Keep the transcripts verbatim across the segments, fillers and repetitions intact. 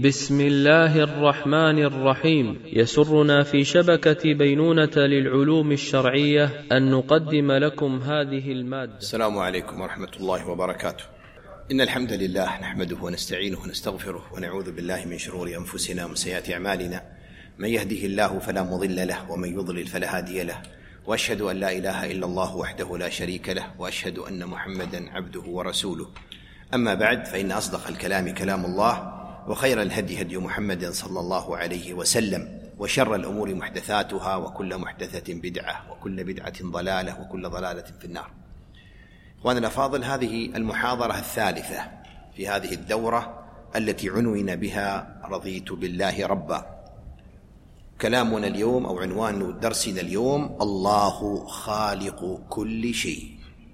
بسم الله الرحمن الرحيم. يسرنا في شبكة بينونة للعلوم الشرعية أن نقدم لكم هذه المادة. السلام عليكم ورحمة الله وبركاته. إن الحمد لله نحمده ونستعينه ونستغفره ونعوذ بالله من شرور أنفسنا ومن سيئات أعمالنا. من يهده الله فلا مضل له ومن يضلل فلا هادي له، وأشهد أن لا إله إلا الله وحده لا شريك له، وأشهد أن محمدا عبده ورسوله. أما بعد، فإن أصدق الكلام كلام الله، وخير الهدي هدي محمد صلى الله عليه وسلم، وشر الأمور محدثاتها، وكل محدثة بدعة، وكل بدعة ضلالة، وكل ضلالة في النار. إخواننا الأفاضل، هذه المحاضرة الثالثة في هذه الدورة التي عنون بها رضيت بالله ربا. كلامنا اليوم أو عنوان درسنا اليوم: الله خالق كل شيء.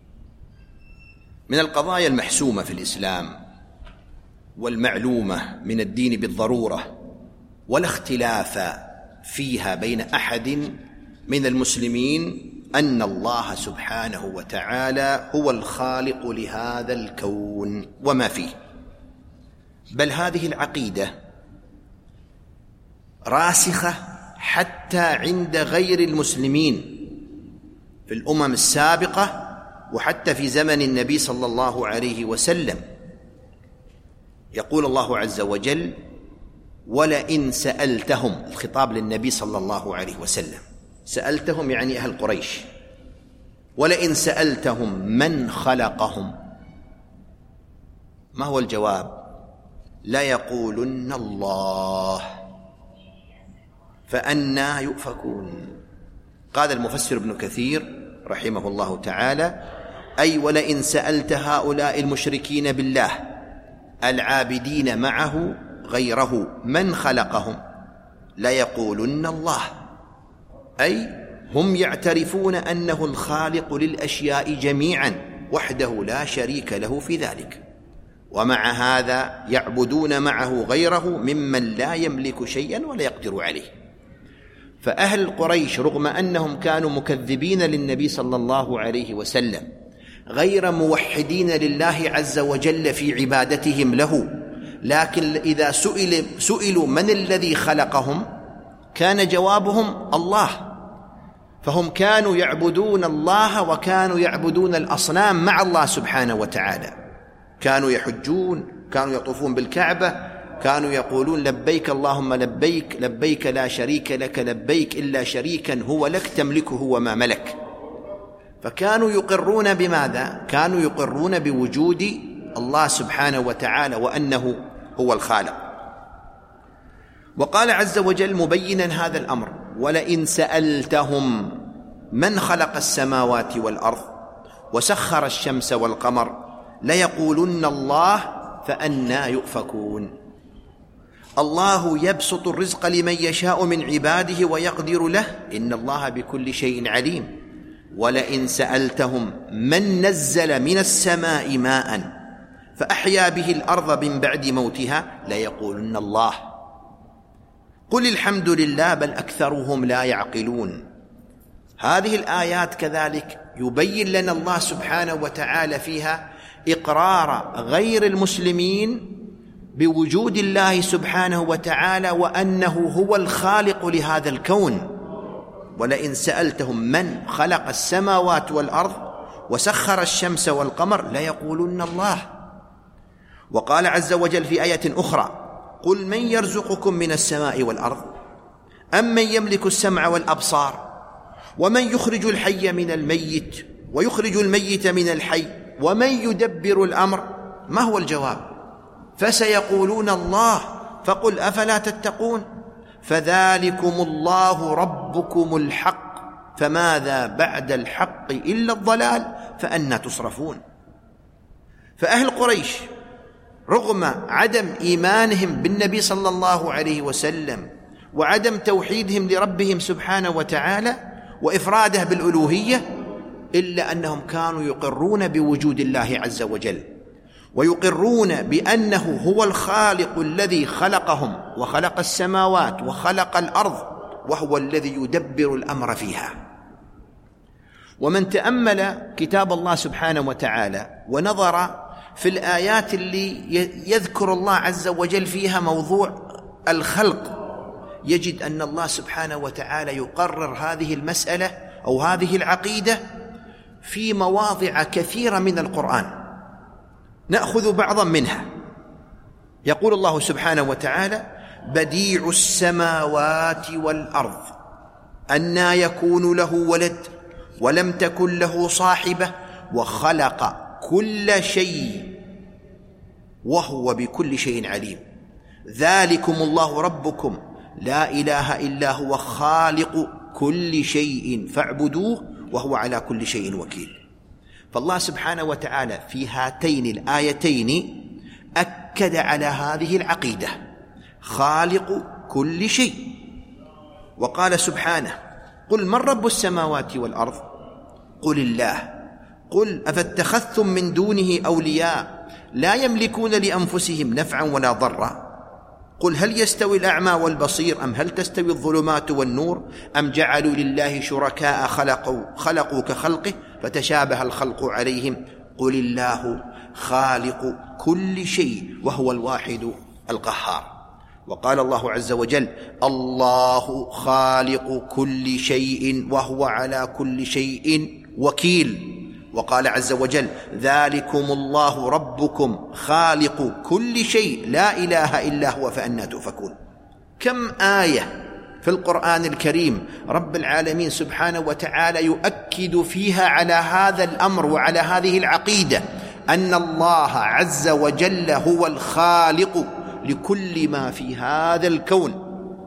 من القضايا المحسومة في الإسلام والمعلومة من الدين بالضرورة، ولا اختلاف فيها بين أحد من المسلمين، أن الله سبحانه وتعالى هو الخالق لهذا الكون وما فيه. بل هذه العقيدة راسخة حتى عند غير المسلمين في الأمم السابقة، وحتى في زمن النبي صلى الله عليه وسلم. يقول الله عز وجل: ولئن سألتهم، الخطاب للنبي صلى الله عليه وسلم، سألتهم يعني أهل قريش، ولئن سألتهم من خلقهم، ما هو الجواب؟ لا يقولن الله، فأنى يؤفكون. قال المفسر ابن كثير رحمه الله تعالى: أي ولئن سألت هؤلاء المشركين بالله العابدين معه غيره من خلقهم لا يقولن الله، أي هم يعترفون أنه الخالق للأشياء جميعا وحده لا شريك له في ذلك، ومع هذا يعبدون معه غيره ممن لا يملك شيئا ولا يقدر عليه. فأهل قريش رغم أنهم كانوا مكذبين للنبي صلى الله عليه وسلم، غير موحدين لله عز وجل في عبادتهم له، لكن إذا سئل سئلوا من الذي خلقهم كان جوابهم الله. فهم كانوا يعبدون الله وكانوا يعبدون الأصنام مع الله سبحانه وتعالى. كانوا يحجون، كانوا يطوفون بالكعبة، كانوا يقولون لبيك اللهم لبيك، لبيك لا شريك لك لبيك إلا شريكا هو لك تملكه وما ملك. فكانوا يقرون بماذا؟ كانوا يقرون بوجود الله سبحانه وتعالى وأنه هو الخالق. وقال عز وجل مبينا هذا الأمر: ولئن سألتهم من خلق السماوات والأرض وسخر الشمس والقمر ليقولن الله فأنى يؤفكون. الله يبسط الرزق لمن يشاء من عباده ويقدر له، إن الله بكل شيء عليم. ولئن سألتهم من نزل من السماء ماء فأحيا به الأرض من بعد موتها ليقولن الله، قل الحمد لله بل أكثرهم لا يعقلون. هذه الآيات كذلك يبين لنا الله سبحانه وتعالى فيها إقرار غير المسلمين بوجود الله سبحانه وتعالى وأنه هو الخالق لهذا الكون. ولئن سألتهم من خلق السماوات والأرض وسخر الشمس والقمر ليقولن الله. وقال عز وجل في آية أخرى: قل من يرزقكم من السماء والأرض أم من يملك السمع والأبصار ومن يخرج الحي من الميت ويخرج الميت من الحي ومن يدبر الأمر. ما هو الجواب؟ فسيقولون الله، فقل أفلا تتقون؟ فذلكم الله ربكم الحق، فماذا بعد الحق إلا الضلال، فأنى تصرفون. فأهل قريش رغم عدم إيمانهم بالنبي صلى الله عليه وسلم وعدم توحيدهم لربهم سبحانه وتعالى وإفراده بالألوهية، إلا أنهم كانوا يقرون بوجود الله عز وجل، ويقرون بأنه هو الخالق الذي خلقهم وخلق السماوات وخلق الأرض، وهو الذي يدبر الأمر فيها. ومن تأمل كتاب الله سبحانه وتعالى ونظر في الآيات اللي يذكر الله عز وجل فيها موضوع الخلق يجد أن الله سبحانه وتعالى يقرر هذه المسألة أو هذه العقيدة في مواضع كثيرة من القرآن. نأخذ بعضا منها. يقول الله سبحانه وتعالى: بديع السماوات والأرض أنى يكون له ولد ولم تكن له صاحبة وخلق كل شيء وهو بكل شيء عليم ذلكم الله ربكم لا إله إلا هو خالق كل شيء فاعبدوه وهو على كل شيء وكيل. فالله سبحانه وتعالى في هاتين الآيتين أكد على هذه العقيدة، خالق كل شيء. وقال سبحانه: قل من رب السماوات والأرض قل الله قل أفاتخذتم من دونه أولياء لا يملكون لأنفسهم نفعا ولا ضرا قل هل يستوي الأعمى والبصير أم هل تستوي الظلمات والنور أم جعلوا لله شركاء خلقوا, خلقوا كخلقه فتشابه الخلق عليهم قل الله خالق كل شيء وهو الواحد القهار. وقال الله عز وجل: الله خالق كل شيء وهو على كل شيء وكيل. وقال عز وجل: ذلكم الله ربكم خالق كل شيء لا إله إلا هو فأنى تؤفكون. كم آية في القرآن الكريم رب العالمين سبحانه وتعالى يؤكد فيها على هذا الأمر وعلى هذه العقيدة أن الله عز وجل هو الخالق لكل ما في هذا الكون.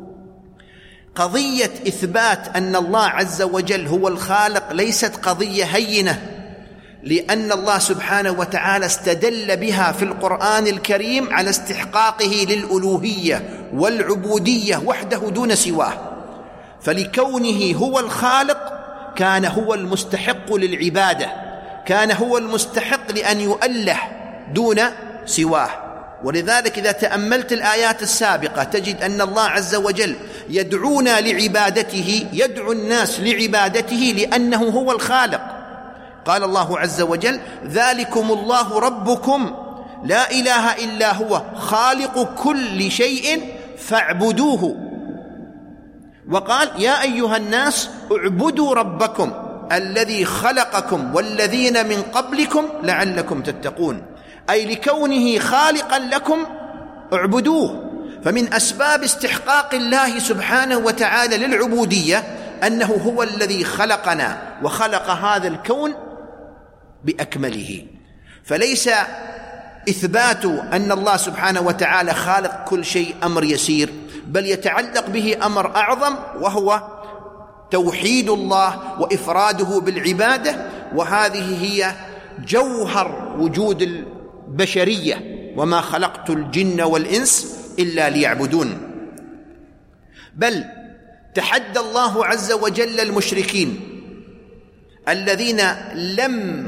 قضية إثبات أن الله عز وجل هو الخالق ليست قضية هينة، لأن الله سبحانه وتعالى استدل بها في القرآن الكريم على استحقاقه للألوهية والعبودية وحده دون سواه. فلكونه هو الخالق كان هو المستحق للعبادة، كان هو المستحق لأن يؤله دون سواه. ولذلك إذا تأملت الآيات السابقة تجد أن الله عز وجل يدعونا لعبادته، يدعو الناس لعبادته لأنه هو الخالق. قال الله عز وجل: ذلكم الله ربكم لا إله إلا هو خالق كل شيء فاعبدوه. وقال: يا أيها الناس اعبدوا ربكم الذي خلقكم والذين من قبلكم لعلكم تتقون، أي لكونه خالقا لكم اعبدوه. فمن أسباب استحقاق الله سبحانه وتعالى للعبودية أنه هو الذي خلقنا وخلق هذا الكون بأكمله. فليس إثبات أن الله سبحانه وتعالى خالق كل شيء أمر يسير، بل يتعلق به أمر أعظم وهو توحيد الله وإفراده بالعبادة. وهذه هي جوهر وجود البشرية: وما خلقت الجن والإنس إلا ليعبدون. بل تحدى الله عز وجل المشركين الذين لم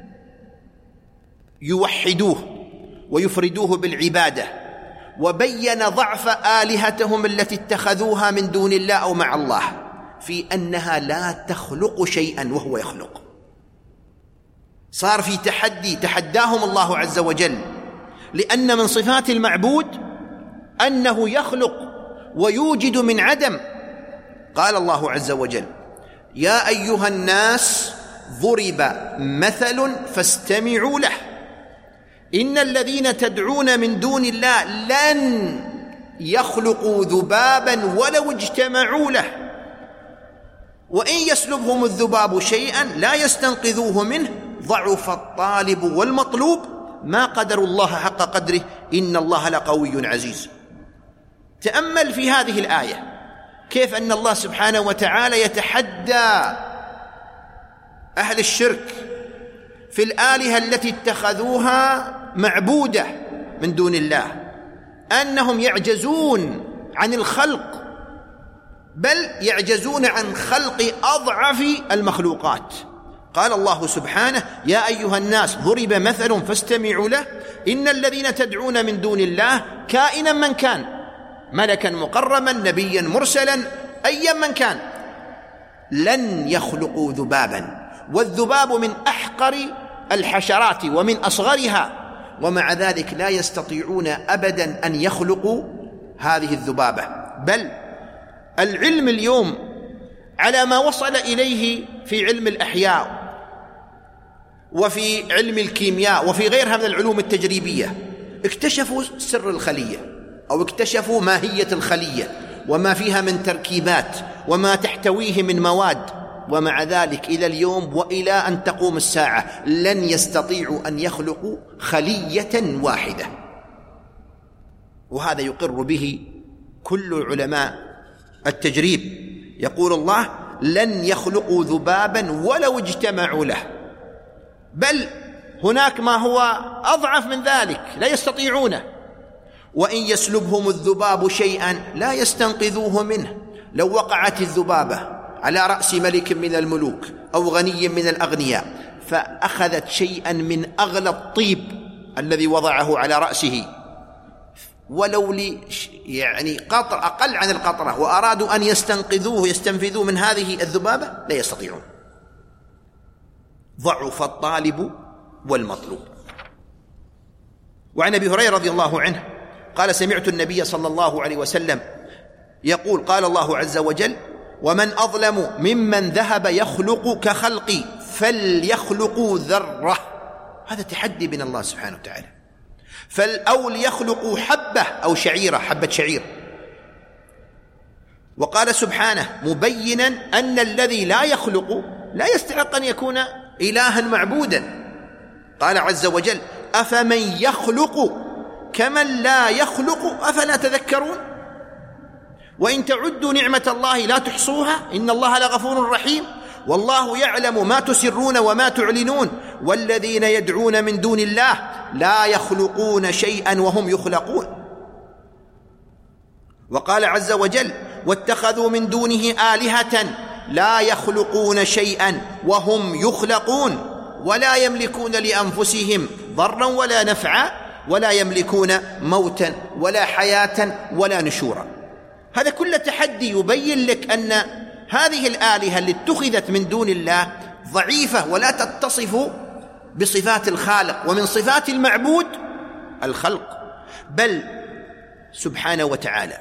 يوحدوه ويفردوه بالعبادة، وبين ضعف آلهتهم التي اتخذوها من دون الله أو مع الله في أنها لا تخلق شيئا وهو يخلق. صار في تحدي، تحداهم الله عز وجل، لأن من صفات المعبود أنه يخلق ويوجد من عدم. قال الله عز وجل: يا أيها الناس ضرب مثل فاستمعوا له إن الذين تدعون من دون الله لن يخلقوا ذبابا ولو اجتمعوا له وإن يسلبهم الذباب شيئا لا يستنقذوه منه ضعف الطالب والمطلوب ما قدر الله حق قدره إن الله لقوي عزيز. تأمل في هذه الآية كيف أن الله سبحانه وتعالى يتحدى أهل الشرك في الآلهة التي اتخذوها معبودة من دون الله أنهم يعجزون عن الخلق، بل يعجزون عن خلق أضعف المخلوقات. قال الله سبحانه: يا أيها الناس ضرب مثل فاستمعوا له إن الذين تدعون من دون الله كائنا من كان، ملكا مقربا نبيا مرسلا أيا من كان، لن يخلقوا ذبابا. والذباب من أحقر الحشرات ومن أصغرها، ومع ذلك لا يستطيعون أبدا أن يخلقوا هذه الذبابة. بل العلم اليوم على ما وصل إليه في علم الأحياء وفي علم الكيمياء وفي غيرها من العلوم التجريبية، اكتشفوا سر الخلية أو اكتشفوا ماهية الخلية وما فيها من تركيبات وما تحتويه من مواد، ومع ذلك إلى اليوم وإلى أن تقوم الساعة لن يستطيعوا أن يخلقوا خلية واحدة. وهذا يقر به كل علماء التجريب. يقول الله: لن يخلقوا ذبابا ولو اجتمعوا له، بل هناك ما هو أضعف من ذلك لا يستطيعونه. وإن يسلبهم الذباب شيئا لا يستنقذوه منه. لو وقعت الذبابة على رأس ملك من الملوك أو غني من الأغنياء فأخذت شيئا من أغلى الطيب الذي وضعه على رأسه ولو لي يعني قطر أقل عن القطرة وأرادوا أن يستنقذوه يستنفذوه من هذه الذبابة لا يستطيعون. ضعف الطالب والمطلوب. وعن أبي هريرة رضي الله عنه قال: سمعت النبي صلى الله عليه وسلم يقول: قال الله عز وجل: ومن أظلم ممن ذهب يخلق كخلقي فليخلقوا ذرة. هذا تحدي من الله سبحانه وتعالى. أو ليخلقوا حبة أو شعيرة، حبة شعير. وقال سبحانه مبينا أن الذي لا يخلق لا يستحق أن يكون إلها معبودا. قال عز وجل: أفمن يخلق كمن لا يخلق أفلا تذكرون. وإن تعدوا نعمة الله لا تحصوها إن الله لغفور رحيم. والله يعلم ما تسرون وما تعلنون والذين يدعون من دون الله لا يخلقون شيئا وهم يخلقون. وقال عز وجل: واتخذوا من دونه آلهة لا يخلقون شيئا وهم يخلقون ولا يملكون لأنفسهم ضرا ولا نفعا ولا يملكون موتا ولا حياة ولا نشورا. هذا كله تحدي يبين لك أن هذه الآلهة اللي اتخذت من دون الله ضعيفة ولا تتصف بصفات الخالق، ومن صفات المعبود الخلق. بل سبحانه وتعالى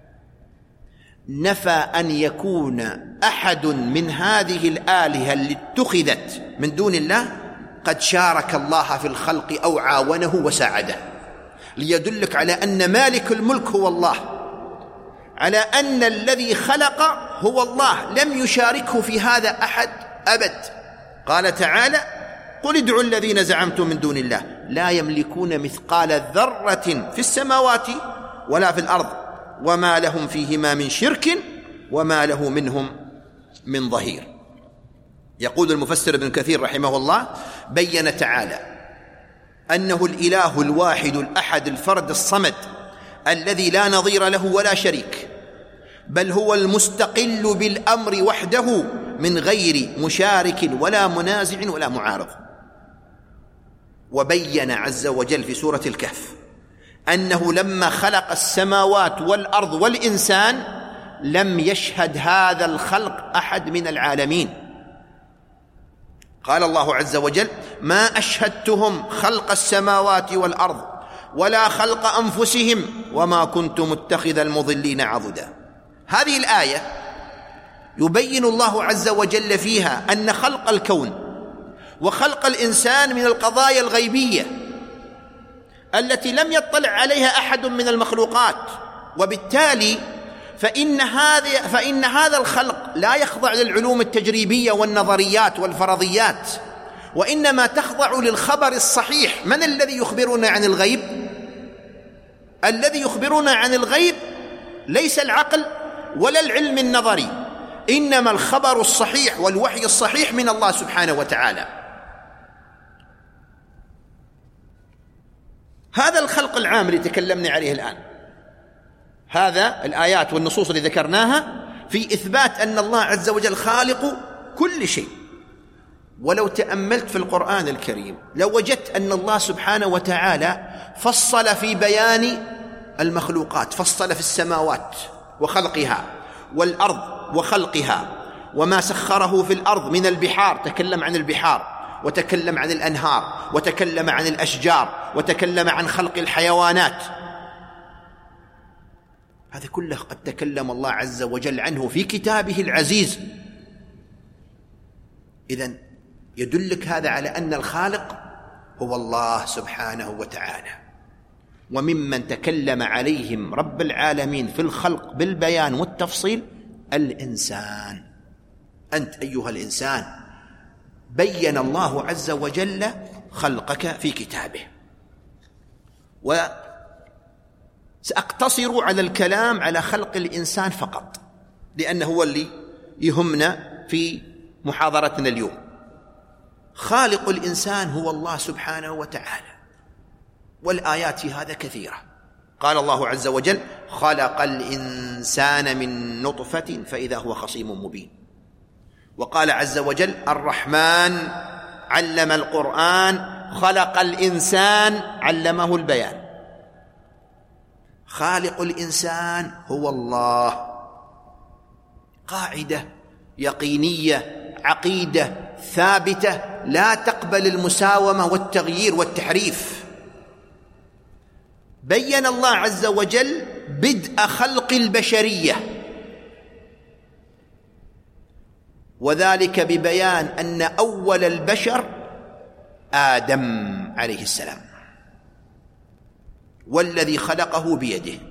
نفى أن يكون أحد من هذه الآلهة اللي اتخذت من دون الله قد شارك الله في الخلق أو عاونه وساعده، ليدلك على أن مالك الملك هو الله، على أن الذي خلق هو الله، لم يشاركه في هذا أحد أبد. قال تعالى: قل ادعوا الذين زعمتم من دون الله لا يملكون مثقال ذرة في السماوات ولا في الأرض وما لهم فيهما من شرك وما له منهم من ظهير. يقول المفسر ابن كثير رحمه الله: بين تعالى أنه الإله الواحد الأحد الفرد الصمد الذي لا نظير له ولا شريك، بل هو المستقل بالأمر وحده من غير مشارك ولا منازع ولا معارض. وبين عز وجل في سورة الكهف أنه لما خلق السماوات والأرض والإنسان لم يشهد هذا الخلق أحد من العالمين. قال الله عز وجل: ما أشهدتهم خلق السماوات والأرض ولا خلق أنفسهم وما كنت متخذ المضلين عضدا. هذه الآية يبين الله عز وجل فيها أن خلق الكون وخلق الإنسان من القضايا الغيبية التي لم يطلع عليها أحد من المخلوقات، وبالتالي فإن هذا فإن هذا الخلق لا يخضع للعلوم التجريبية والنظريات والفرضيات، وإنما تخضع للخبر الصحيح. من الذي يخبرنا عن الغيب؟ الذي يخبرنا عن الغيب ليس العقل ولا العلم النظري، إنما الخبر الصحيح والوحي الصحيح من الله سبحانه وتعالى. هذا الخلق العام اللي تكلمنا عليه الآن، هذا الآيات والنصوص اللي ذكرناها في إثبات أن الله عز وجل خالق كل شيء. ولو تأملت في القرآن الكريم لو وجدت أن الله سبحانه وتعالى فصل في بيان المخلوقات، فصل في السماوات وخلقها والأرض وخلقها وما سخره في الأرض من البحار، تكلم عن البحار وتكلم عن الأنهار، وتكلم عن الأشجار، وتكلم عن خلق الحيوانات. هذا كله قد تكلم الله عز وجل عنه في كتابه العزيز. إذن يدلك هذا على أن الخالق هو الله سبحانه وتعالى. وممن تكلم عليهم رب العالمين في الخلق بالبيان والتفصيل الإنسان. أنت أيها الإنسان بين الله عز وجل خلقك في كتابه. وسأقتصر على الكلام على خلق الإنسان فقط، لأنه هو اللي يهمنا في محاضرتنا اليوم. خالق الإنسان هو الله سبحانه وتعالى، والآيات في هذا كثيرة. قال الله عز وجل: خلق الإنسان من نطفة فإذا هو خصيم مبين. وقال عز وجل: الرحمن علم القرآن خلق الإنسان علمه البيان. خالق الإنسان هو الله. قاعدة يقينية، عقيدة ثابتة لا تقبل المساومة والتغيير والتحريف. بين الله عز وجل بدء خلق البشرية، وذلك ببيان أن أول البشر آدم عليه السلام، والذي خلقه بيده.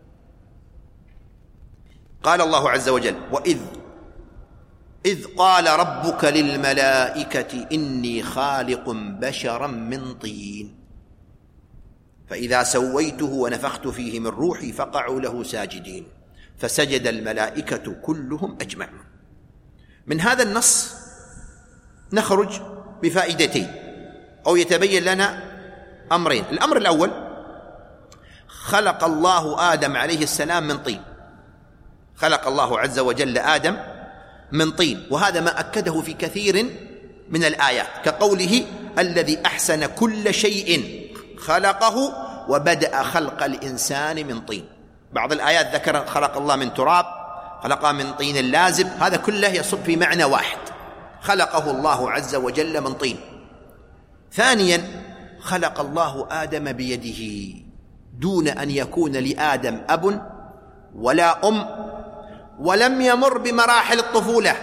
قال الله عز وجل: وإذ إذ قال ربك للملائكة إني خالق بشرا من طين فإذا سويته ونفخت فيه من روحي فقعوا له ساجدين فسجد الملائكة كلهم أجمعون. من هذا النص نخرج بفائدتين، أو يتبين لنا أمرين. الأمر الأول: خلق الله آدم عليه السلام من طين. خلق الله عز وجل آدم من طين، وهذا ما أكده في كثير من الآيات، كقوله: الذي أحسن كل شيء خلقه وبدأ خلق الإنسان من طين. بعض الآيات ذكر خلق الله من تراب، خلقه من طين لازب، هذا كله يصب في معنى واحد، خلقه الله عز وجل من طين. ثانيا: خلق الله آدم بيده دون أن يكون لآدم أب ولا أم، ولم يمر بمراحل الطفولة،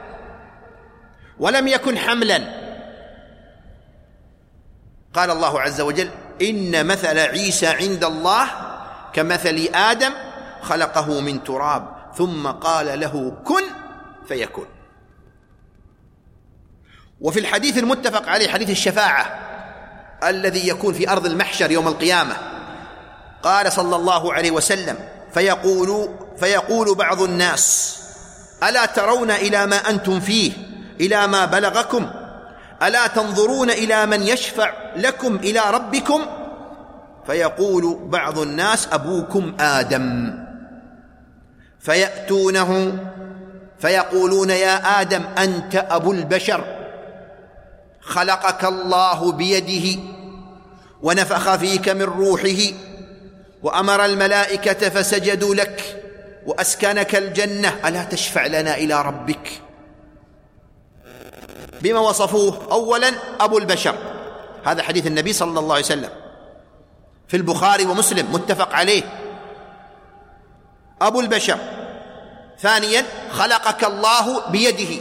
ولم يكن حملا. قال الله عز وجل: إن مثل عيسى عند الله كمثل آدم خلقه من تراب ثم قال له كن فيكون. وفي الحديث المتفق عليه، حديث الشفاعة الذي يكون في أرض المحشر يوم القيامة، قال صلى الله عليه وسلم: فيقول, فيقول بعض الناس: ألا ترون إلى ما أنتم فيه، إلى ما بلغكم؟ ألا تنظرون إلى من يشفع لكم إلى ربكم؟ فيقول بعض الناس: أبوكم آدم. فيأتونه فيقولون: يا آدم أنت أبو البشر، خلقك الله بيده ونفخ فيك من روحه وأمر الملائكة فسجدوا لك وأسكنك الجنة، ألا تشفع لنا إلى ربك؟ بما وصفوه: أولا أبو البشر، هذا حديث النبي صلى الله عليه وسلم في البخاري ومسلم متفق عليه، أبو البشر. ثانيا: خلقك الله بيده.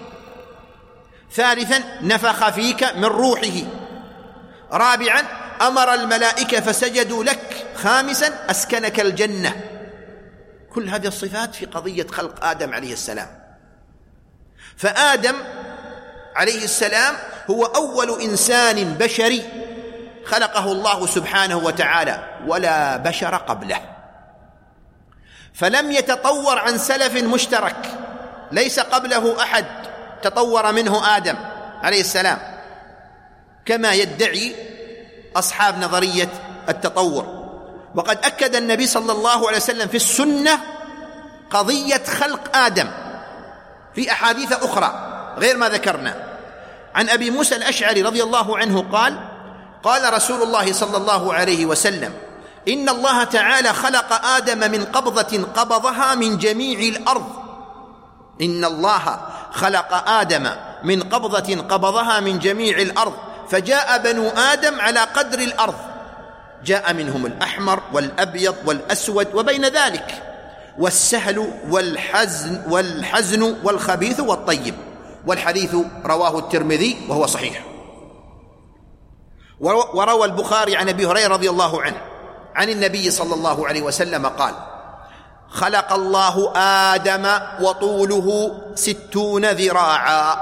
ثالثا: نفخ فيك من روحه. رابعا: أمر الملائكة فسجدوا لك. خامسا: أسكنك الجنة. كل هذه الصفات في قضية خلق آدم عليه السلام. فآدم عليه السلام هو أول إنسان بشري خلقه الله سبحانه وتعالى، ولا بشر قبله، فلم يتطور عن سلف مشترك، ليس قبله أحد تطور منه آدم عليه السلام، كما يدعي أصحاب نظرية التطور. وقد أكد النبي صلى الله عليه وسلم في السنة قضية خلق آدم في أحاديث أخرى غير ما ذكرنا. عن أبي موسى الأشعري رضي الله عنه قال: قال رسول الله صلى الله عليه وسلم: إن الله تعالى خلق آدم من قبضة قبضها من جميع الأرض. إن الله خلق آدم من قبضة قبضها من جميع الأرض، فجاء بنو آدم على قدر الأرض، جاء منهم الأحمر والأبيض والأسود وبين ذلك، والسهل والحزن والحزن والخبيث والطيب. والحديث رواه الترمذي وهو صحيح. وروى البخاري عن أبي هريرة رضي الله عنه عن النبي صلى الله عليه وسلم قال: خلق الله آدم وطوله ستون ذراعا،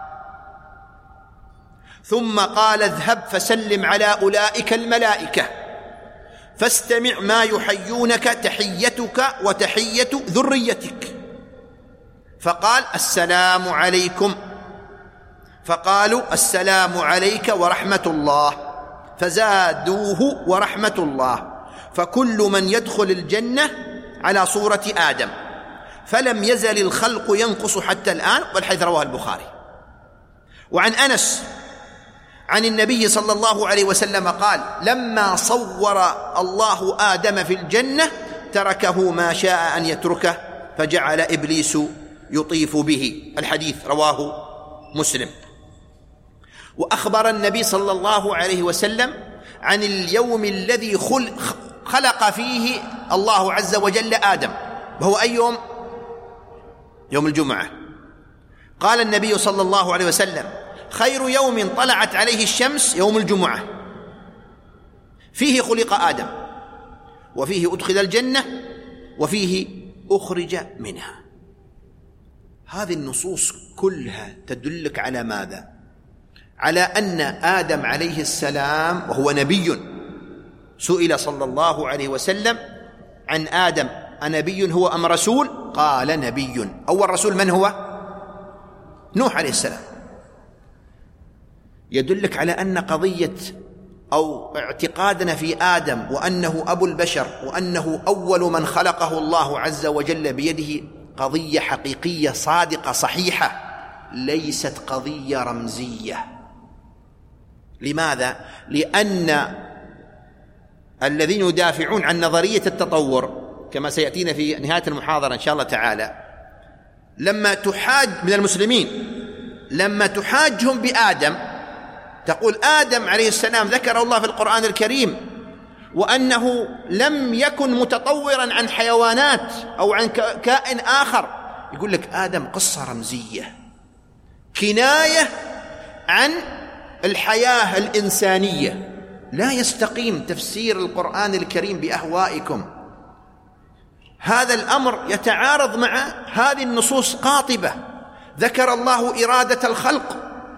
ثم قال: اذهب فسلم على أولئك الملائكة فاستمع ما يحيونك تحيتك وتحية ذريتك. فقال: السلام عليكم. فقالوا: السلام عليك ورحمة الله. فزادوه ورحمة الله. فكل من يدخل الجنة على صورة آدم، فلم يزل الخلق ينقص حتى الآن. والحديث رواه البخاري. وعن أنس عن النبي صلى الله عليه وسلم قال: لما صور الله آدم في الجنة تركه ما شاء أن يتركه، فجعل إبليس يطيف به. الحديث رواه مسلم. وأخبر النبي صلى الله عليه وسلم عن اليوم الذي خلق فيه الله عز وجل آدم، وهو أي يوم؟ يوم الجمعة. قال النبي صلى الله عليه وسلم: خير يوم طلعت عليه الشمس يوم الجمعة، فيه خلق آدم، وفيه أدخل الجنة، وفيه أخرج منها. هذه النصوص كلها تدلك على ماذا؟ على أن آدم عليه السلام وهو نبي، سئل صلى الله عليه وسلم عن آدم: أنبي هو أم رسول؟ قال: نبي. أول رسول من هو؟ نوح عليه السلام. يدلك على أن قضية أو اعتقادنا في آدم وأنه أبو البشر وأنه أول من خلقه الله عز وجل بيده قضية حقيقية صادقة صحيحة، ليست قضية رمزية. لماذا؟ لأن الذين يدافعون عن نظرية التطور كما سيأتينا في نهاية المحاضرة إن شاء الله تعالى، لما تحاج من المسلمين لما تحاجهم بآدم تقول: آدم عليه السلام ذكر الله في القرآن الكريم وأنه لم يكن متطورا عن حيوانات أو عن كائن آخر. يقول لك آدم قصة رمزية، كناية عن الحياة الإنسانية. لا يستقيم تفسير القرآن الكريم بأهوائكم. هذا الأمر يتعارض مع هذه النصوص قاطبة. ذكر الله إرادة الخلق: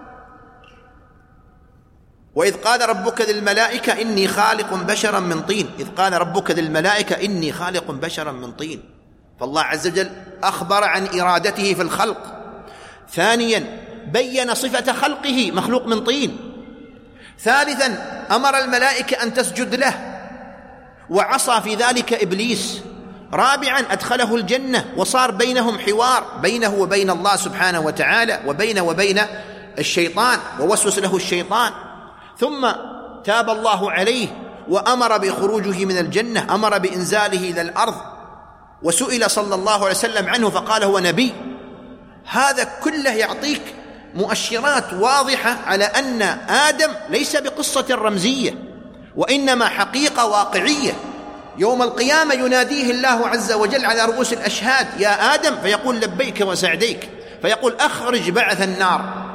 وإذ قال ربك للملائكة إني خالق بشرا من طين. إذ قال ربك للملائكة إني خالق بشرا من طين. فالله عز وجل أخبر عن إرادته في الخلق. ثانيا بين صفة خلقه، مخلوق من طين. ثالثا أمر الملائكة أن تسجد له وعصى في ذلك إبليس. رابعا أدخله الجنة وصار بينهم حوار بينه وبين الله سبحانه وتعالى وبين وبين الشيطان، ووسوس له الشيطان. ثم تاب الله عليه وأمر بخروجه من الجنة، أمر بإنزاله إلى الأرض، وسئل صلى الله عليه وسلم عنه فقال هو نبي. هذا كله يعطيك مؤشرات واضحة على أن آدم ليس بقصة رمزية، وإنما حقيقة واقعية. يوم القيامة يناديه الله عز وجل على رؤوس الأشهاد: يا آدم، فيقول لبيك وسعديك، فيقول أخرج بعث النار.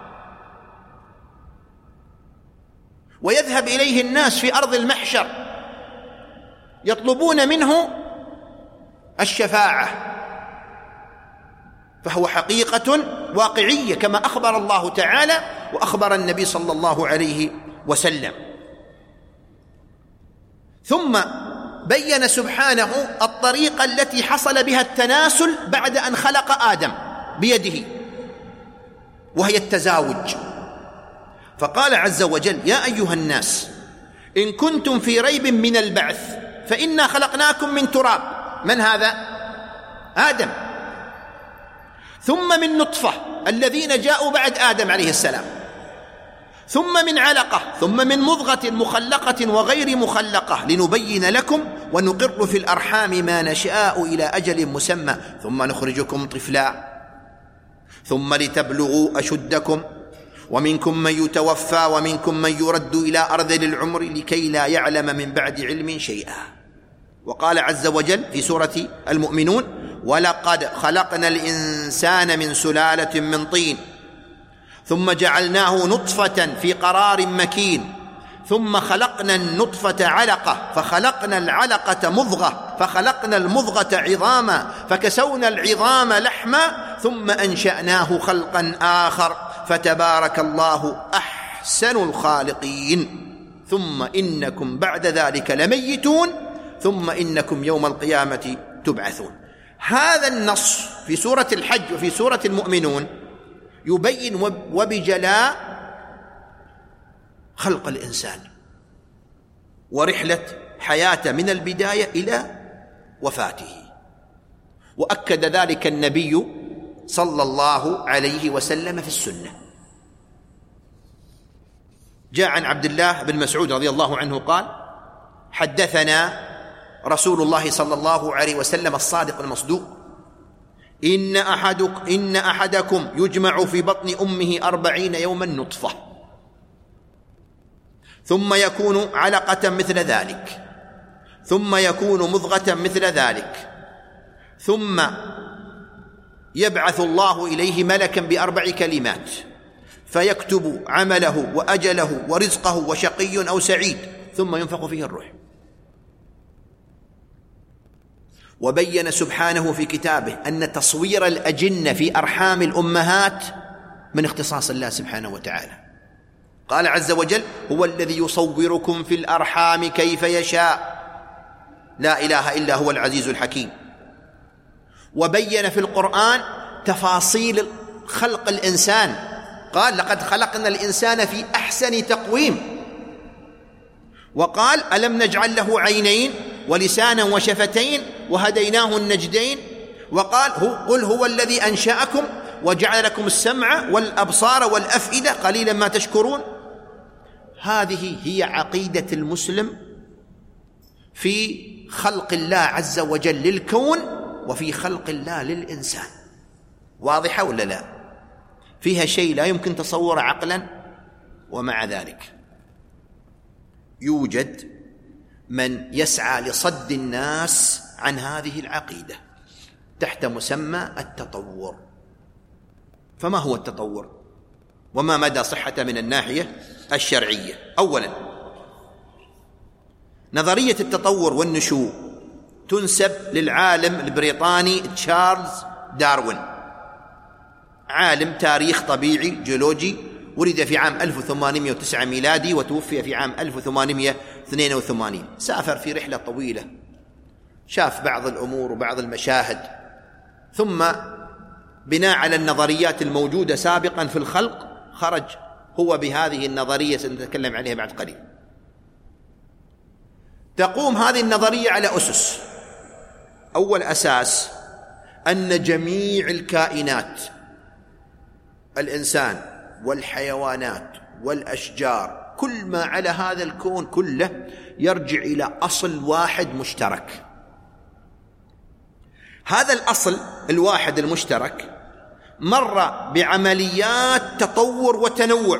ويذهب إليه الناس في أرض المحشر يطلبون منه الشفاعة، فهو حقيقة واقعية كما أخبر الله تعالى وأخبر النبي صلى الله عليه وسلم. ثم بين سبحانه الطريقة التي حصل بها التناسل بعد أن خلق آدم بيده، وهي التزاوج. فقال عز وجل: يا أيها الناس إن كنتم في ريب من البعث فإنا خلقناكم من تراب. من هذا؟ آدم. ثم من نطفة، الذين جاءوا بعد آدم عليه السلام، ثم من علقة، ثم من مضغة مخلقة وغير مخلقة، لنبين لكم ونقر في الأرحام ما نشاء إلى أجل مسمى ثم نخرجكم طفلا. ثم لتبلغوا أشدكم ومنكم من يتوفى ومنكم من يرد إلى أرذل العمر لكي لا يعلم من بعد علم شيئا. وقال عز وجل في سورة المؤمنون: ولقد خلقنا الإنسان من سلالة من طين ثم جعلناه نطفة في قرار مكين ثم خلقنا النطفة علقة فخلقنا العلقة مضغة فخلقنا المضغة عظاما فكسونا العظام لحما ثم أنشأناه خلقا آخر فتبارك الله أحسن الخالقين. ثم إنكم بعد ذلك لميتون ثم إنكم يوم القيامة تبعثون. هذا النص في سورة الحج وفي سورة المؤمنون يبين وبجلاء خلق الإنسان ورحلة حياته من البداية إلى وفاته. وأكد ذلك النبي صلى الله عليه وسلم في السنة. جاء عن عبد الله بن مسعود رضي الله عنه قال: حدثنا رسول الله صلى الله عليه وسلم الصادق المصدوق: إن أحدك إن أحدكم يجمع في بطن أمه أربعين يوما نطفة ثم يكون علقة مثل ذلك ثم يكون مضغة مثل ذلك ثم يبعث الله إليه ملكا بأربع كلمات فيكتب عمله وأجله ورزقه وشقي أو سعيد ثم ينفخ فيه الروح. وبين سبحانه في كتابه أن تصوير الأجنة في أرحام الأمهات من اختصاص الله سبحانه وتعالى. قال عز وجل: هو الذي يصوركم في الأرحام كيف يشاء لا إله إلا هو العزيز الحكيم. وبين في القرآن تفاصيل خلق الإنسان، قال: لقد خلقنا الإنسان في أحسن تقويم. وقال: ألم نجعل له عينين ولسانا وشفتين وهديناه النجدين. وقال: قل هو الذي أنشأكم وجعل لكم السمع والأبصار والأفئدة قليلا ما تشكرون. هذه هي عقيدة المسلم في خلق الله عز وجل للكون وفي خلق الله للإنسان. واضحة ولا لا؟ فيها شيء لا يمكن تصوره عقلا، ومع ذلك يوجد من يسعى لصد الناس عن هذه العقيدة تحت مسمى التطور. فما هو التطور؟ وما مدى صحته من الناحية الشرعية؟ أولا، نظرية التطور والنشوء تنسب للعالم البريطاني تشارلز داروين، عالم تاريخ طبيعي جيولوجي، ولد في عام ألف وثمانمائة وتسعة ميلادي وتوفي في عام ألف وثمانمائة واثنين وثمانين. سافر في رحلة طويلة، شاف بعض الأمور وبعض المشاهد، ثم بناء على النظريات الموجودة سابقا في الخلق خرج هو بهذه النظرية سنتكلم عليها بعد قليل. تقوم هذه النظرية على أسس. أول أساس أن جميع الكائنات، الإنسان والحيوانات والأشجار، كل ما على هذا الكون كله يرجع إلى أصل واحد مشترك. هذا الأصل الواحد المشترك مر بعمليات تطور وتنوع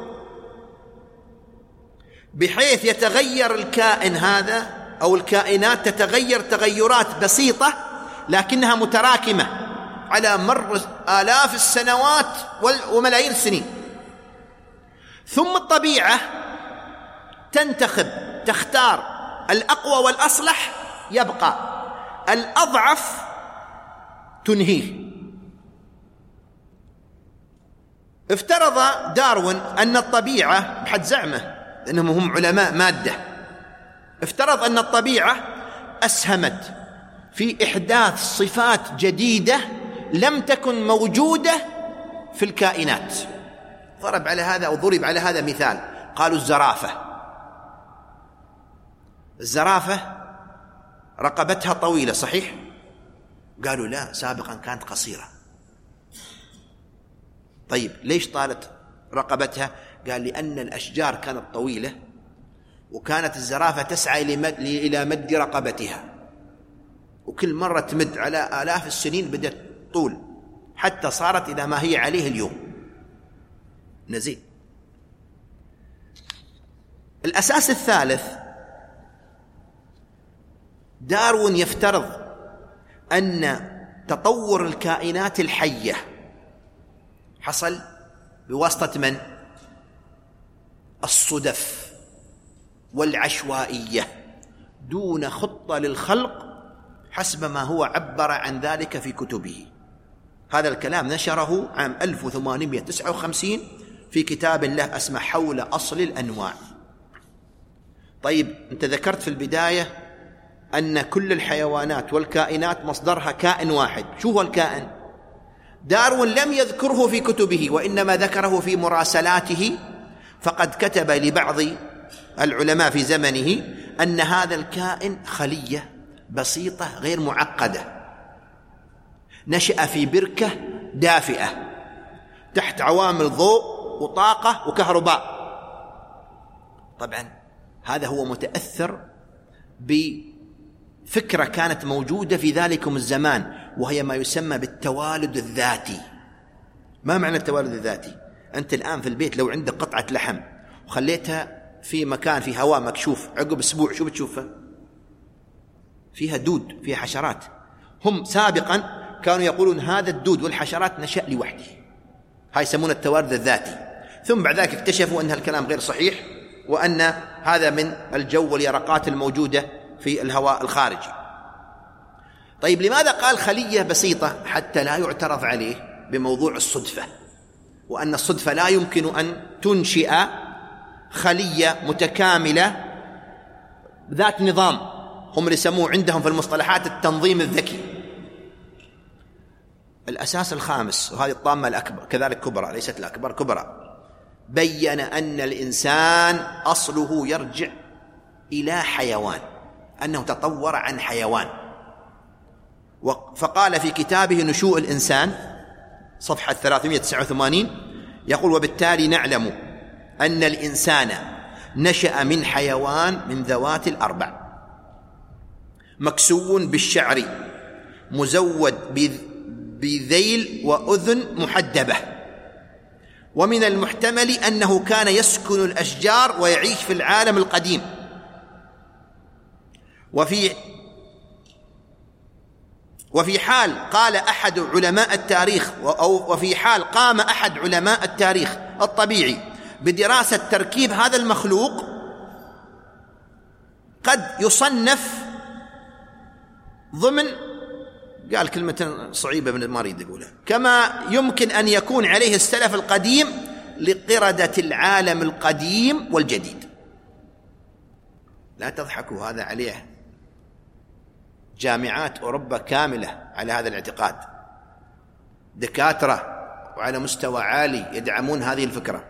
بحيث يتغير الكائن هذا أو الكائنات تتغير تغيرات بسيطة لكنها متراكمة على مر آلاف السنوات وملايين السنين. ثم الطبيعة تنتخب تختار الأقوى والأصلح يبقى، الأضعف تنهيه. افترض داروين أن الطبيعة بحد زعمه لأنهم هم علماء مادة، افترض أن الطبيعة أسهمت في إحداث صفات جديدة لم تكن موجودة في الكائنات. ضرب على هذا أو ضرب على هذا مثال، قالوا الزرافة. الزرافة رقبتها طويلة صحيح؟ قالوا لا، سابقا كانت قصيرة. طيب ليش طالت رقبتها؟ قال لأن الأشجار كانت طويلة وكانت الزرافة تسعى إلى مد رقبتها، وكل مرة تمد على آلاف السنين بدأت طول حتى صارت إلى ما هي عليه اليوم. نزيد. الأساس الثالث، داروين يفترض أن تطور الكائنات الحية حصل بواسطة من؟ الصدف والعشوائية دون خطة للخلق حسب ما هو عبر عن ذلك في كتبه. هذا الكلام نشره عام ألف وثمانمائة وتسعة وخمسين في كتاب له اسمه حول أصل الأنواع. طيب، أنت ذكرت في البداية أن كل الحيوانات والكائنات مصدرها كائن واحد. شو هو الكائن؟ داروين لم يذكره في كتبه، وإنما ذكره في مراسلاته، فقد كتب لبعض العلماء في زمنه أن هذا الكائن خلية بسيطة غير معقدة، نشأ في بركة دافئة تحت عوامل ضوء وطاقة وكهرباء. طبعا هذا هو متأثر بفكرة كانت موجودة في ذلكم الزمان، وهي ما يسمى بالتوالد الذاتي. ما معنى التوالد الذاتي؟ أنت الآن في البيت لو عندك قطعة لحم وخليتها في مكان في هواء مكشوف، عقب أسبوع شو بتشوفها؟ فيها دود، فيها حشرات. هم سابقا كانوا يقولون هذا الدود والحشرات نشأ لوحده، هاي يسمونه التوالد الذاتي. ثم بعد ذلك اكتشفوا أن هالكلام غير صحيح، وأن هذا من الجو واليرقات الموجودة في الهواء الخارجي. طيب، لماذا قال خلية بسيطة؟ حتى لا يعترض عليه بموضوع الصدفة، وأن الصدفة لا يمكن أن تنشئ خلية متكاملة ذات نظام. هم اللي يسموه عندهم في المصطلحات التنظيم الذكي. الأساس الخامس، وهذه الطامة الأكبر كذلك كبرى، ليست الأكبر، كبرى، بيّن أن الإنسان أصله يرجع إلى حيوان، أنه تطور عن حيوان. فقال في كتابه نشوء الإنسان صفحة ثلاثمائة وتسعة وثمانين، يقول: وبالتالي نعلم أن الإنسان نشأ من حيوان من ذوات الأربع، مكسو بالشعر، مزود بذيل وأذن محدبة، ومن المحتمل أنه كان يسكن الأشجار ويعيش في العالم القديم. وفي وفي حال قال أحد علماء التاريخ أو وفي حال قام أحد علماء التاريخ الطبيعي بدراسة تركيب هذا المخلوق، قد يصنف ضمن، قال كلمة صعيبة من ما أريد أقولها، كما يمكن أن يكون عليه السلف القديم لقردة العالم القديم والجديد. لا تضحكوا، هذا عليه جامعات أوروبا كاملة على هذا الاعتقاد، دكاترة وعلى مستوى عالي يدعمون هذه الفكرة.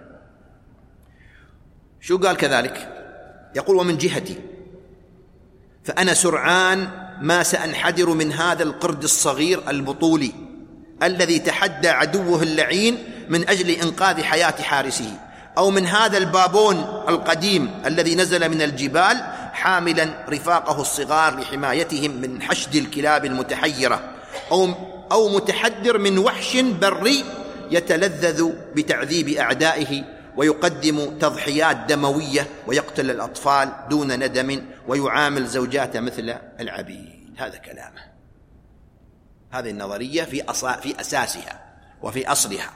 شو قال كذلك؟ يقول: ومن جهتي فأنا سرعان ما سأنحدر من هذا القرد الصغير البطولي الذي تحدى عدوه اللعين من أجل إنقاذ حياة حارسه، أو من هذا البابون القديم الذي نزل من الجبال حاملا رفاقه الصغار لحمايتهم من حشد الكلاب المتحيرة، أو أو متحدر من وحش بري يتلذذ بتعذيب أعدائه ويقدم تضحيات دموية ويقتل الأطفال دون ندم ويعامل زوجاته مثل العبيد. هذا كلامه. هذه النظرية في في أساسها وفي أصلها.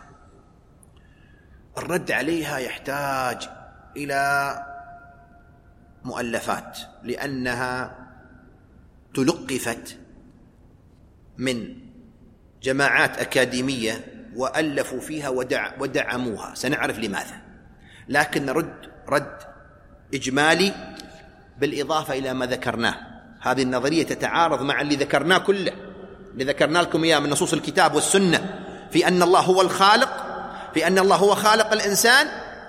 الرد عليها يحتاج إلى مؤلفات، لأنها تلقفت من جماعات أكاديمية وألفوا فيها ودع ودعموها، سنعرف لماذا، لكن نرد رد إجمالي بالإضافة إلى ما ذكرناه. هذه النظرية تتعارض مع اللي ذكرناه كله، اللي ذكرنا لكم إياه من نصوص الكتاب والسنة، في أن الله هو الخالق، في أن الله هو خالق الإنسان،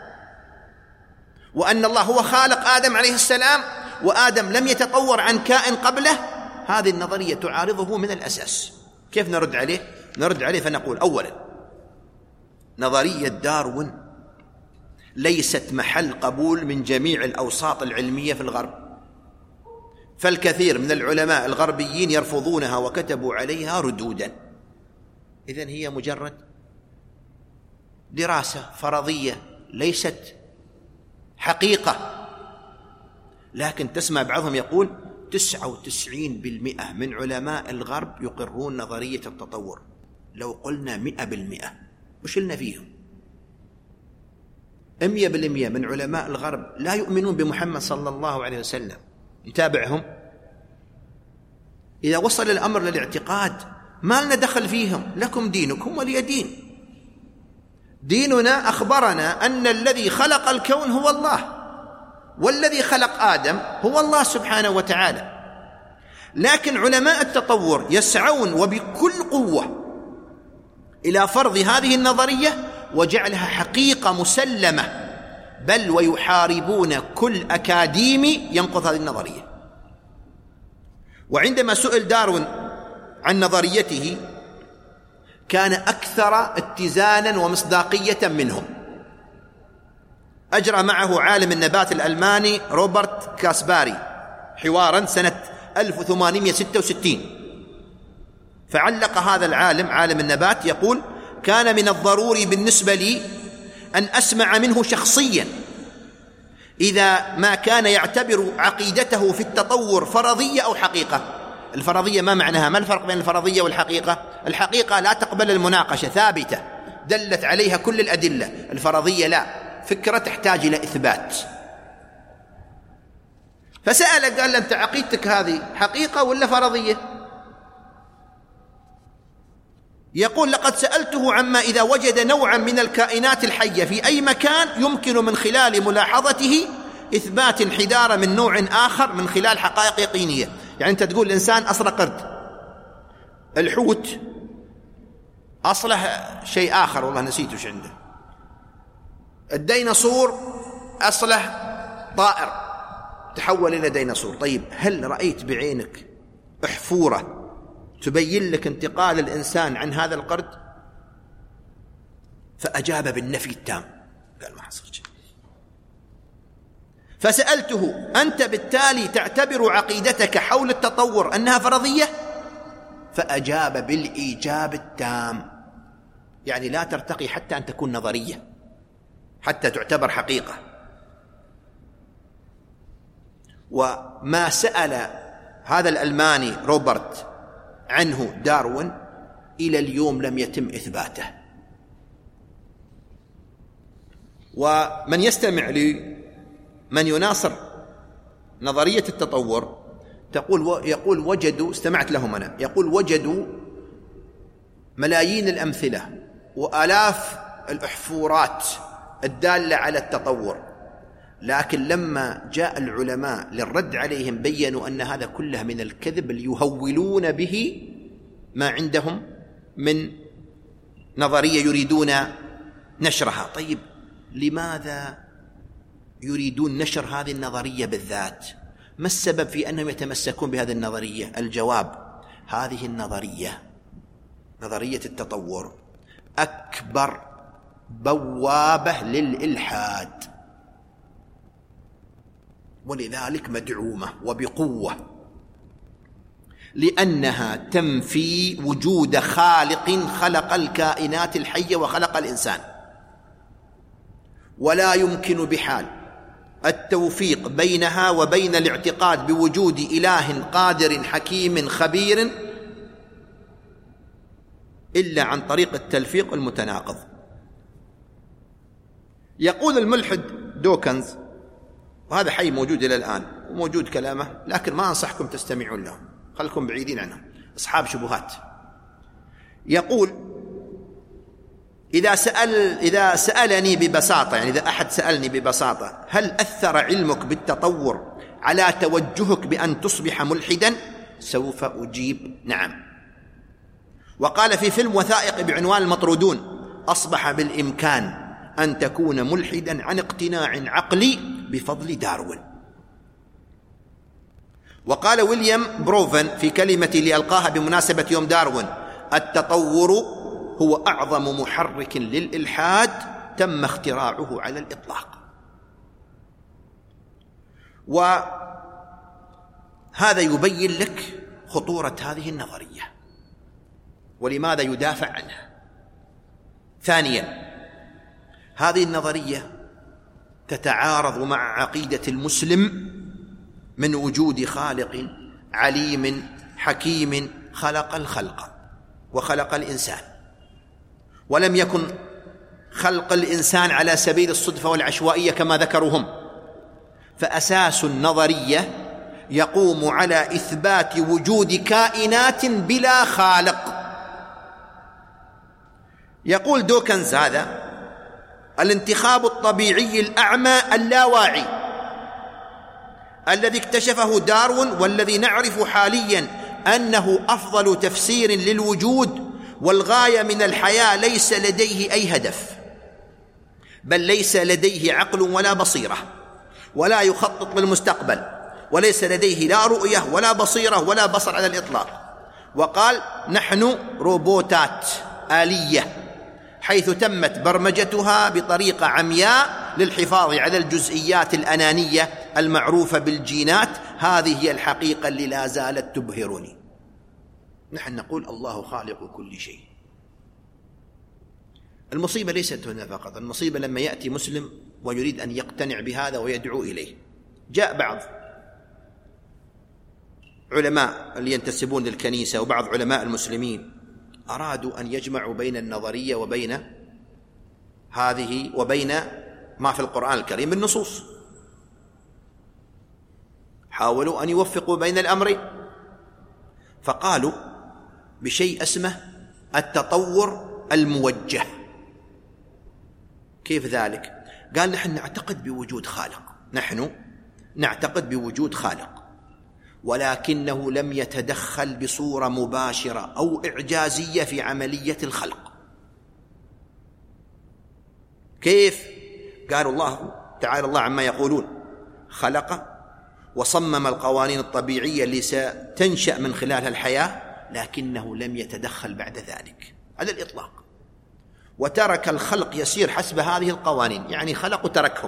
وأن الله هو خالق آدم عليه السلام، وآدم لم يتطور عن كائن قبله. هذه النظرية تعارضه من الأساس. كيف نرد عليه؟ نرد عليه فنقول: أولا، نظرية داروين ليست محل قبول من جميع الأوساط العلمية في الغرب، فالكثير من العلماء الغربيين يرفضونها وكتبوا عليها ردودا. إذن هي مجرد دراسة فرضية ليست حقيقة. لكن تسمع بعضهم يقول تسعة وتسعين بالمئة من علماء الغرب يقرون نظرية التطور. لو قلنا مئة بالمئة وش لنا فيهم؟ مئة بالمئة من علماء الغرب لا يؤمنون بمحمد صلى الله عليه وسلم، نتابعهم. إذا وصل الأمر للاعتقاد ما لنا دخل فيهم، لكم دينكم ولي دين. ديننا أخبرنا أن الذي خلق الكون هو الله، والذي خلق آدم هو الله سبحانه وتعالى. لكن علماء التطور يسعون وبكل قوة إلى فرض هذه النظرية وجعلها حقيقة مسلمة، بل ويحاربون كل أكاديمي ينقض هذه النظرية. وعندما سئل داروين عن نظريته كان أكثر اتزانا ومصداقية منهم. أجرى معه عالم النبات الألماني روبرت كاسباري حوارا سنة ألف وثمانمئة وستة وستين، فعلق هذا العالم عالم النبات يقول: كان من الضروري بالنسبة لي أن أسمع منه شخصيا إذا ما كان يعتبر عقيدته في التطور فرضية أو حقيقة. الفرضية ما معناها؟ ما الفرق بين الفرضية والحقيقة؟ الحقيقة لا تقبل المناقشة، ثابتة دلت عليها كل الأدلة. الفرضية لا، فكرة تحتاج إلى إثبات. فسأل قال له: أنت عقيدتك هذه حقيقة ولا فرضية؟ يقول: لقد سألته عما إذا وجد نوعا من الكائنات الحية في أي مكان يمكن من خلال ملاحظته إثبات انحدار من نوع آخر من خلال حقائق يقينية. يعني أنت تقول الإنسان أصله قرد، الحوت أصله شيء آخر والله نسيت وش عنده، الديناصور أصله طائر تحول إلى ديناصور. طيب هل رأيت بعينك أحفورة تبين لك انتقال الإنسان عن هذا القرد؟ فأجاب بالنفي التام، قال ما حصل شيء. فسألته: أنت بالتالي تعتبر عقيدتك حول التطور أنها فرضية؟ فأجاب بالإيجاب التام، يعني لا ترتقي حتى أن تكون نظرية، حتى تعتبر حقيقة. وما سأل هذا الألماني روبرت عنه داروين إلى اليوم لم يتم إثباته. ومن يستمع لمن يناصر نظرية التطور تقول يقول وجدوا، استمعت لهم أنا، يقول وجدوا ملايين الأمثلة وآلاف الأحفورات الدالة على التطور، لكن لما جاء العلماء للرد عليهم بيّنوا أن هذا كله من الكذب ليهولون به ما عندهم من نظرية يريدون نشرها. طيب لماذا يريدون نشر هذه النظرية بالذات؟ ما السبب في أنهم يتمسكون بهذه النظرية؟ الجواب: هذه النظرية، نظرية التطور، أكبر بوابة للإلحاد، ولذلك مدعومة وبقوة، لأنها تنفي وجود خالق خلق الكائنات الحية وخلق الإنسان، ولا يمكن بحال التوفيق بينها وبين الاعتقاد بوجود إله قادر حكيم خبير إلا عن طريق التلفيق المتناقض. يقول الملحد دوكنز، وهذا حي موجود إلى الآن وموجود كلامه، لكن ما أنصحكم تستمعون له، خلكم بعيدين عنهم، أصحاب شبهات. يقول: إذا سأل إذا سألني ببساطة، يعني إذا أحد سألني ببساطة: هل أثر علمك بالتطور على توجهك بأن تصبح ملحدا؟ سوف أجيب نعم. وقال في فيلم وثائقي بعنوان المطرودون: أصبح بالإمكان أن تكون ملحدا عن اقتناع عقلي بفضل داروين. وقال ويليام بروفن في كلمة لألقاها بمناسبة يوم داروين: التطور هو أعظم محرك للإلحاد تم اختراعه على الإطلاق. وهذا يبين لك خطورة هذه النظرية. ولماذا يدافع عنها؟ ثانيا، هذه النظرية تتعارض مع عقيدة المسلم من وجود خالق عليم حكيم خلق الخلق وخلق الإنسان، ولم يكن خلق الإنسان على سبيل الصدفة والعشوائية كما ذكروا هم، فأساس النظرية يقوم على إثبات وجود كائنات بلا خالق. يقول دوكنز هذا: الانتخاب الطبيعي الأعمى اللاواعي الذي اكتشفه داروين، والذي نعرف حاليا أنه أفضل تفسير للوجود والغاية من الحياة، ليس لديه أي هدف، بل ليس لديه عقل ولا بصيرة، ولا يخطط للمستقبل، وليس لديه لا رؤية ولا بصيرة ولا بصر على الإطلاق. وقال: نحن روبوتات آلية، حيث تمت برمجتها بطريقة عمياء للحفاظ على الجزئيات الأنانية المعروفة بالجينات. هذه هي الحقيقة اللي لا زالت تبهرني. نحن نقول الله خالق كل شيء. المصيبة ليست هنا فقط، المصيبة لما يأتي مسلم ويريد أن يقتنع بهذا ويدعو إليه. جاء بعض علماء اللي ينتسبون للكنيسة وبعض علماء المسلمين أرادوا أن يجمعوا بين النظرية وبين هذه وبين ما في القرآن الكريم من نصوص، حاولوا أن يوفقوا بين الأمر، فقالوا بشيء اسمه التطور الموجه. كيف ذلك؟ قال: نحن نعتقد بوجود خالق، نحن نعتقد بوجود خالق، ولكنه لم يتدخل بصورة مباشرة أو إعجازية في عملية الخلق. كيف؟ قالوا: الله تعالى الله عما يقولون خلق وصمم القوانين الطبيعية اللي ستنشأ من خلالها الحياة، لكنه لم يتدخل بعد ذلك على الإطلاق، وترك الخلق يسير حسب هذه القوانين، يعني خلق وتركهم.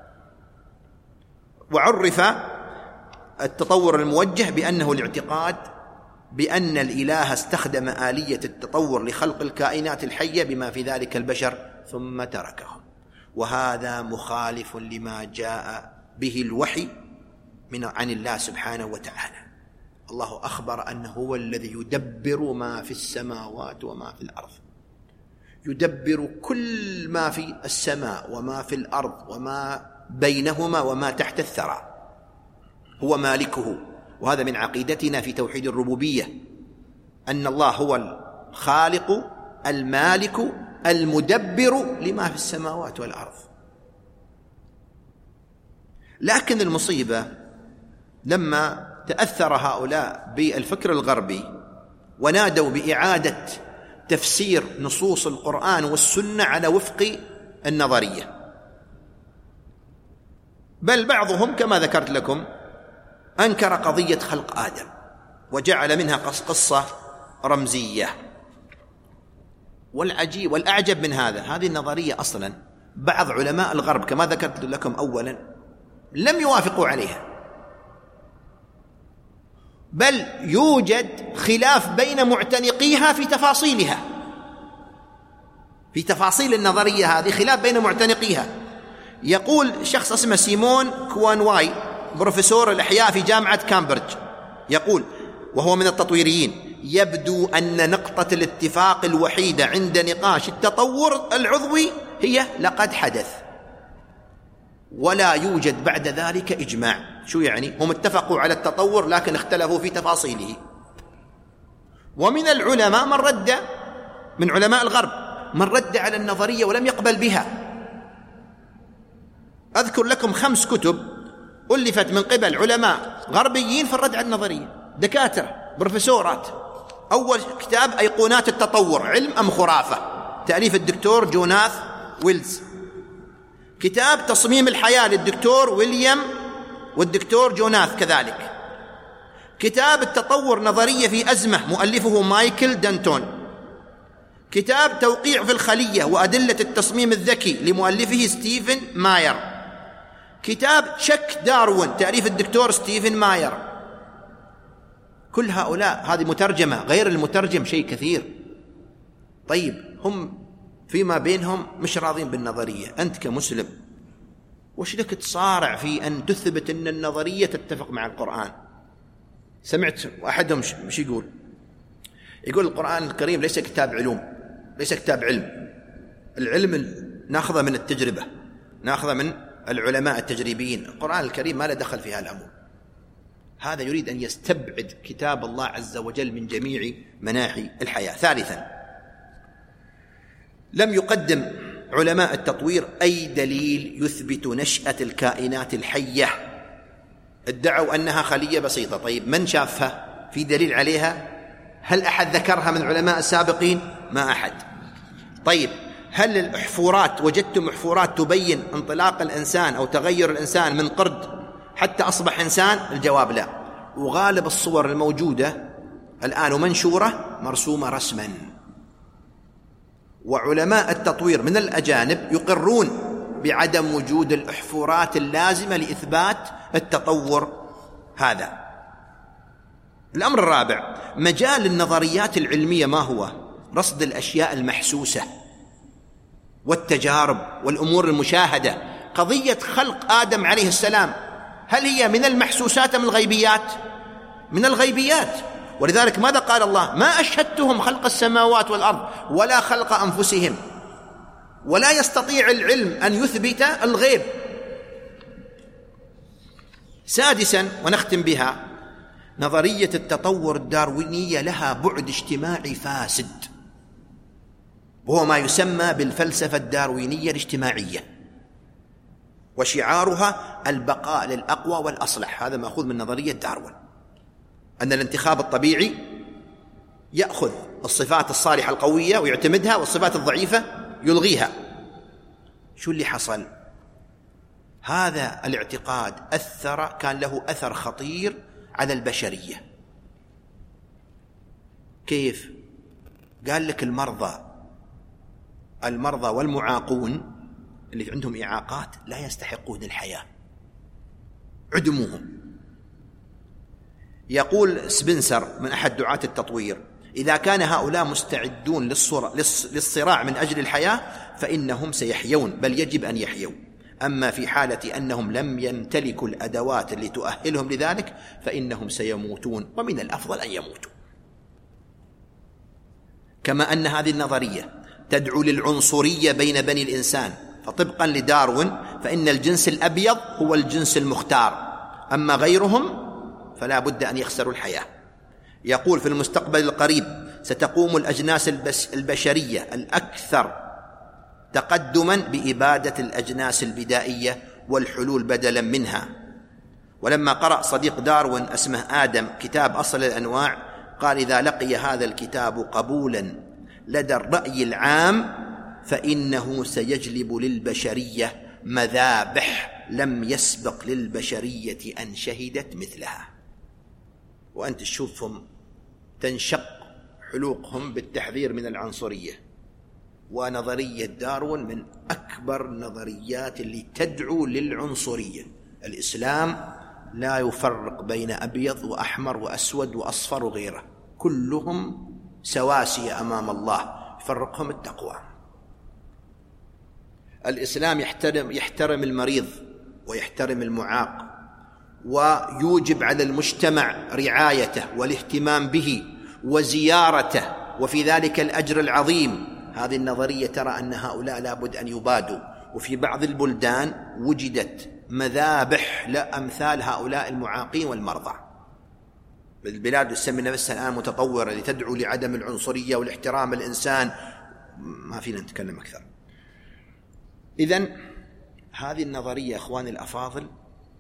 وعرف التطور الموجه بأنه الاعتقاد بأن الإله استخدم آلية التطور لخلق الكائنات الحية بما في ذلك البشر ثم تركهم، وهذا مخالف لما جاء به الوحي من عن الله سبحانه وتعالى. الله أخبر أنه هو الذي يدبر ما في السماوات وما في الأرض، يدبر كل ما في السماء وما في الأرض وما بينهما وما تحت الثرى، هو مالكه. وهذا من عقيدتنا في توحيد الربوبية، أن الله هو الخالق المالك المدبر لما في السماوات والأرض. لكن المصيبة لما تأثر هؤلاء بالفكر الغربي ونادوا بإعادة تفسير نصوص القرآن والسنة على وفق النظرية، بل بعضهم كما ذكرت لكم أنكر قضية خلق آدم وجعل منها قصة رمزية. والعجيب والأعجب من هذا، هذه النظرية أصلا بعض علماء الغرب كما ذكرت لكم أولا لم يوافقوا عليها، بل يوجد خلاف بين معتنقيها في تفاصيلها، في تفاصيل النظرية هذه خلاف بين معتنقيها. يقول شخص اسمه سيمون كوانواي بروفيسور الأحياء في جامعة كامبريدج، يقول وهو من التطويريين: يبدو أن نقطة الاتفاق الوحيدة عند نقاش التطور العضوي هي لقد حدث، ولا يوجد بعد ذلك إجماع. شو يعني؟ هم اتفقوا على التطور لكن اختلفوا في تفاصيله. ومن العلماء من رد، من علماء الغرب من رد على النظرية ولم يقبل بها. أذكر لكم خمس كتب ألفت من قبل علماء غربيين في الرد على النظرية، دكاترة بروفيسورات. أول كتاب أيقونات التطور، علم أم خرافة، تأليف الدكتور جوناث ويلز. كتاب تصميم الحياة للدكتور ويليام والدكتور جوناث كذلك. كتاب التطور نظرية في أزمة، مؤلفه مايكل دانتون. كتاب توقيع في الخلية وأدلة التصميم الذكي لمؤلفه ستيفن ماير. كتاب شك داروين تأليف الدكتور ستيفن ماير. كل هؤلاء، هذه مترجمة، غير المترجم شيء كثير، طيب هم فيما بينهم مش راضين بالنظرية، أنت كمسلم وش لك تصارع في أن تثبت أن النظرية تتفق مع القرآن؟ سمعت أحدهم مش يقول يقول القرآن الكريم ليس كتاب علوم، ليس كتاب علم، العلم ناخذه من التجربة، ناخذه من العلماء التجريبيين، القرآن الكريم ما له دخل في هالأمور. هذا يريد أن يستبعد كتاب الله عز وجل من جميع مناحي الحياة. ثالثا، لم يقدم علماء التطوير أي دليل يثبت نشأة الكائنات الحية. ادعوا أنها خلية بسيطة، طيب من شافها؟ في دليل عليها؟ هل أحد ذكرها من علماء السابقين؟ ما أحد. طيب هل الأحفورات وجدتم أحفورات تبين انطلاق الإنسان أو تغير الإنسان من قرد حتى أصبح إنسان؟ الجواب لا. وغالب الصور الموجودة الآن ومنشورة مرسومة رسما. وعلماء التطوير من الأجانب يقرون بعدم وجود الأحفورات اللازمة لإثبات التطور هذا. الأمر الرابع، مجال النظريات العلمية ما هو؟ رصد الأشياء المحسوسة والتجارب والأمور المشاهدة. قضية خلق آدم عليه السلام هل هي من المحسوسات من الغيبيات؟ من الغيبيات. ولذلك ماذا قال الله؟ ما أشهدتهم خلق السماوات والأرض ولا خلق أنفسهم. ولا يستطيع العلم أن يثبت الغيب. سادسا ونختم بها، نظرية التطور الداروينية لها بعد اجتماعي فاسد، وهو ما يسمى بالفلسفة الداروينية الاجتماعية، وشعارها البقاء للأقوى والأصلح. هذا مأخوذ من نظرية داروين، أن الانتخاب الطبيعي يأخذ الصفات الصالحة القوية ويعتمدها، والصفات الضعيفة يلغيها. شو اللي حصل؟ هذا الاعتقاد أثر كان له أثر خطير على البشرية. كيف؟ قال لك المرضى المرضى والمعاقون اللي عندهم إعاقات لا يستحقون الحياة، عدموهم. يقول سبنسر من أحد دعاة التطوير: إذا كان هؤلاء مستعدون للصراع من أجل الحياة فإنهم سيحيون، بل يجب أن يحيوا. أما في حالة أنهم لم يمتلكوا الأدوات اللي تؤهلهم لذلك فإنهم سيموتون، ومن الأفضل أن يموتوا. كما أن هذه النظرية تدعو للعنصرية بين بني الإنسان، فطبقا لداروين فإن الجنس الأبيض هو الجنس المختار، أما غيرهم فلا بد أن يخسروا الحياة. يقول: في المستقبل القريب ستقوم الأجناس البشرية الأكثر تقدما بإبادة الأجناس البدائية والحلول بدلا منها. ولما قرأ صديق داروين اسمه آدم كتاب أصل الأنواع قال: إذا لقي هذا الكتاب قبولا لدى الرأي العام فإنه سيجلب للبشرية مذابح لم يسبق للبشرية أن شهدت مثلها. وأنت تشوفهم تنشق حلوقهم بالتحذير من العنصرية. ونظرية داروين من أكبر النظريات اللي تدعو للعنصرية. الإسلام لا يفرق بين أبيض وأحمر وأسود وأصفر وغيره، كلهم سواسية أمام الله، يفرقهم التقوى. الإسلام يحترم يحترم المريض ويحترم المعاق، ويوجب على المجتمع رعايته والاهتمام به وزيارته، وفي ذلك الأجر العظيم. هذه النظرية ترى أن هؤلاء لابد أن يبادوا، وفي بعض البلدان وجدت مذابح لأمثال هؤلاء المعاقين والمرضى. البلاد تسمي نفسها الآن متطورة لتدعو لعدم العنصرية والاحترام الإنسان، ما فينا نتكلم أكثر. إذن هذه النظرية أخواني الأفاضل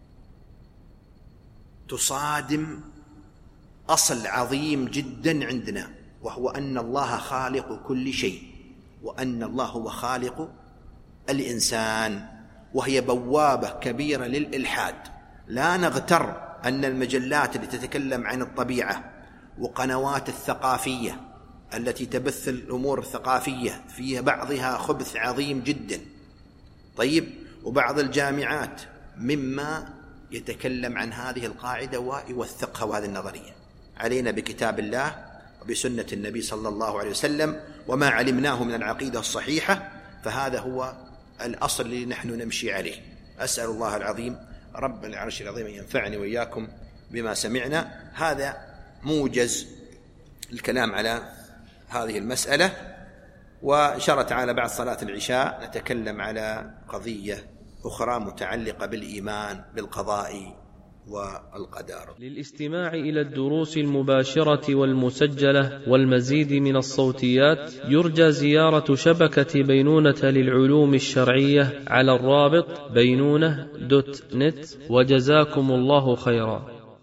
تصادم أصل عظيم جدا عندنا، وهو أن الله خالق كل شيء، وأن الله هو خالق الإنسان، وهي بوابة كبيرة للإلحاد. لا نغتر أن المجلات اللي تتكلم عن الطبيعة وقنوات الثقافية التي تبث الأمور الثقافية في بعضها خبث عظيم جدا. طيب، وبعض الجامعات مما يتكلم عن هذه القاعدة ويوثقها وهذه النظرية. علينا بكتاب الله بسنة النبي صلى الله عليه وسلم وما علمناه من العقيدة الصحيحة، فهذا هو الأصل اللي نحن نمشي عليه. أسأل الله العظيم رب العرش العظيم أن ينفعني وإياكم بما سمعنا. هذا موجز الكلام على هذه المسألة، وإن شاء الله تعالى بعد صلاة العشاء نتكلم على قضية أخرى متعلقة بالإيمان بالقضاء والقدر. للاستماع إلى الدروس المباشرة والمسجلة والمزيد من الصوتيات يرجى زيارة شبكة بينونة للعلوم الشرعية على الرابط بينونة دوت نت، وجزاكم الله خيرا.